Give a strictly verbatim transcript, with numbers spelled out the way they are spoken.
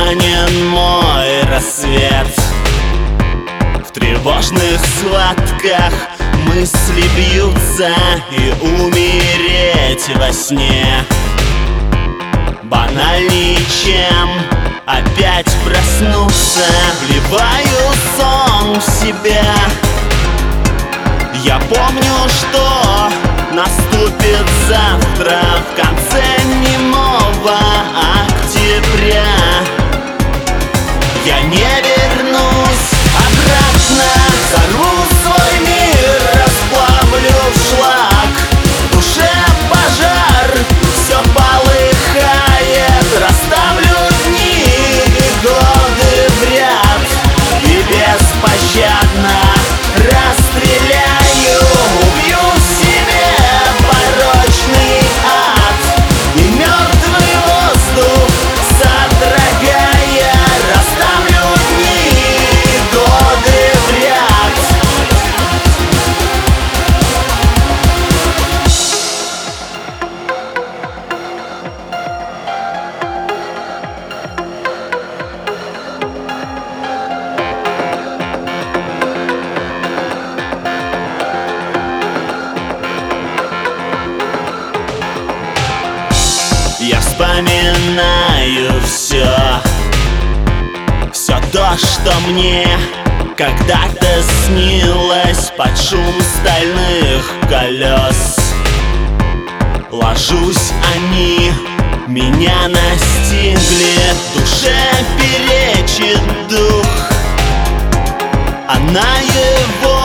ранен мой рассвет. В тревожных схватках мысли бьются, и умереть во сне банальнее, чем опять проснуться. Вливаю сон в себя. Я помню, что наступит завтра в конце немого октября. Я не вернусь обратно, взорву свой мир, расплавлю в шлак. В душе пожар, все полыхает, расставлю дни и годы в ряд и беспощадно расстреляю, убью в себе порочный ад и мертвый воздух содрогая, расставлю дни и годы в ряд. Я вспоминаю все, все то, что мне когда-то снилось под шум стальных колес. Ложусь, они меня настигли, душе перечит дух, она его